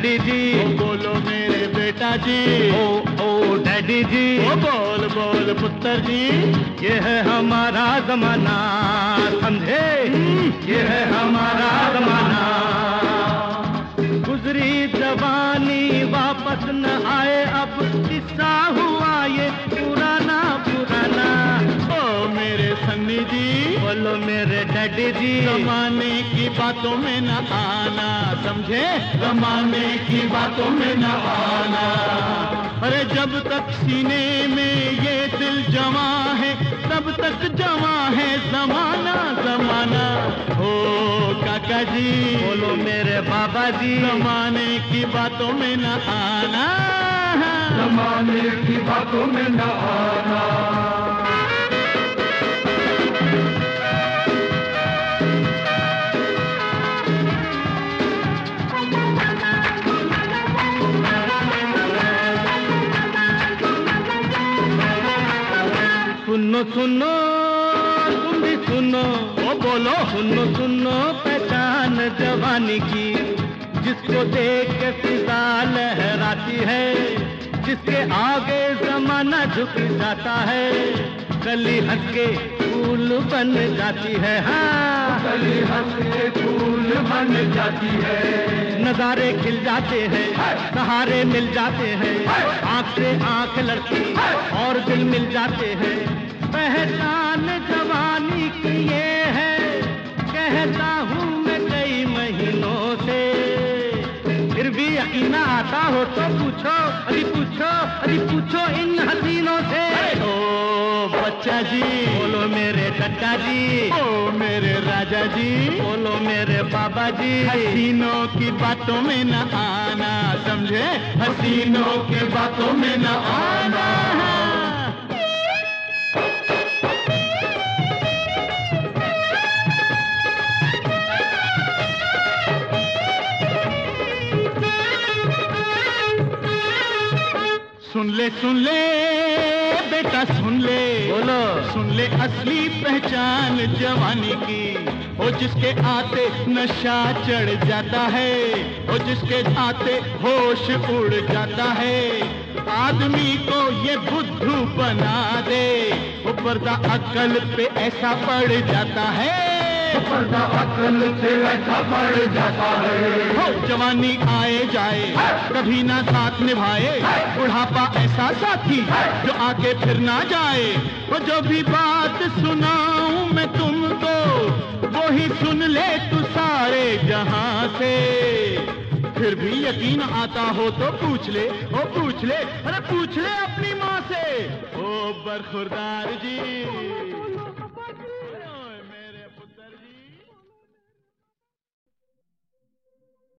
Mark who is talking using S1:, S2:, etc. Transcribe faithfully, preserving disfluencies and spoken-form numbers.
S1: Daddy जी,
S2: ओ बोलो मेरे बेटा जी,
S1: ओ ओ डैडी जी,
S2: ओ बोल बोल पुत्र जी।
S1: ये है हमारा जमाना, समझे, ये है हमारा जमाना। गुजरी जवानी वापस न आए, अब किस्सा हुआ ये पुराना पुराना।
S2: ओ मेरे सन्नी जी,
S1: बोलो मेरे डैडी जी,
S2: जमाने की बातों में न आना, समझे, जमाने की बातों में न आना। अरे जब तक सीने में ये दिल जमा है, तब तक जमा है जमाना जमाना। ओ काका जी,
S1: बोलो मेरे बाबा जी,
S2: जमाने की बातों में न आना,
S3: जमाने की बातों में न आना।
S1: सुनो सुनो तुम भी सुनो,
S2: ओ बोलो,
S1: सुनो सुनो पहचान जवानी की, जिसको देख के फिजा लहराती है, जिसके आगे जमाना झुक जाता है, कली हंस के फूल बन जाती है। हाँ,
S3: कली हंस के फूल बन जाती है,
S1: नजारे खिल जाते हैं, सहारे मिल जाते हैं, आँख से आँख लड़ती और दिल मिल जाते हैं। पहचान जवानी की ये है, कहता हूँ मैं कई महीनों से, फिर भी यकीन आता हो तो पूछो, अरे पूछो, अरे पूछो इन हसीनों से।
S2: ओ बच्चा जी,
S1: बोलो मेरे चचा जी,
S2: ओ मेरे राजा जी,
S1: बोलो मेरे बाबा जी,
S2: हसीनों की बातों में न आना, समझे, हसीनों की बातों में न आना। सुन ले सुन ले बेटा सुन ले,
S1: बोलो,
S2: सुन ले असली पहचान जवानी की। ओ जिसके आते नशा चढ़ जाता है, ओ जिसके आते होश उड़ जाता है, आदमी को ये बुद्धू बना दे, वो पर्दा अक्ल पे ऐसा पड़ जाता है,
S3: पर्दा अक्ल से ऐसा पड़ जाता है।
S2: हो जवानी आए जाए कभी ना साथ निभाए, बुढ़ापा ऐसा साथी जो आके फिर ना जाए। वो जो भी बात सुनाऊं मैं तुमको, वो ही सुन ले तू सारे जहां से। फिर भी यकीन आता हो तो पूछ ले, ओ पूछ ले, अरे पूछ ले अपनी माँ से। ओ बरखुरदार जी,